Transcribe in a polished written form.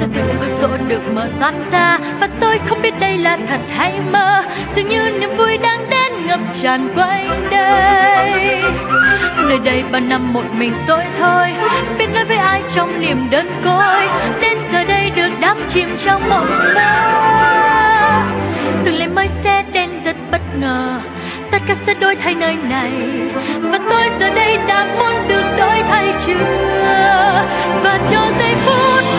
từng cửa sổ được mở toát ra, và tôi không biết đây là thật hay mơ. Dường như niềm vui đang đến ngập tràn quanh đây. Nơi đây bao năm một mình tôi thôi, biết nói với ai trong niềm đơn côi. Đến giờ đây được đắm chìm trong mộng mơ. Từng ngày mới xe đến rất bất ngờ, tất cả sẽ đổi thay nơi này, và tôi giờ đây đã muốn được đổi thay chưa. Và cho giây phút